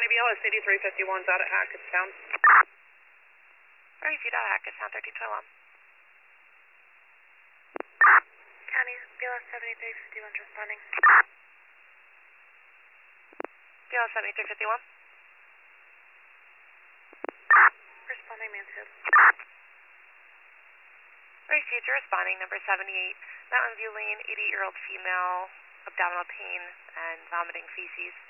BLS 8351's out at Hackettstown. Refuge out at Hackettstown, 1321. County BLS 7351 responding. BLS 7351. Responding Mansfield. Refuge responding, number 78, Mountain View Lane, 88-year-old female, abdominal pain and vomiting feces.